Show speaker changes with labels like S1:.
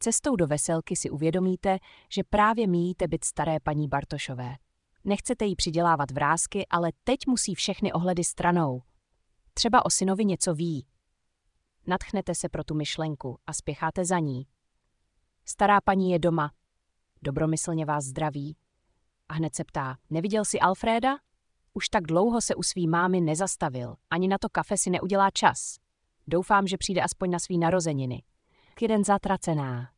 S1: Cestou do veselky si uvědomíte, že právě míjíte byt staré paní Bartošové. Nechcete jí přidělávat vrásky, ale teď musí všechny ohledy stranou. Třeba o synovi něco ví. Nadchnete se pro tu myšlenku a spěcháte za ní. Stará paní je doma. Dobromyslně vás zdraví. A hned se ptá, neviděl jsi Alfréda? Už tak dlouho se u svý mámy nezastavil, ani na to kafe si neudělá čas. Doufám, že přijde aspoň na svý narozeniny. Jeden zatracená.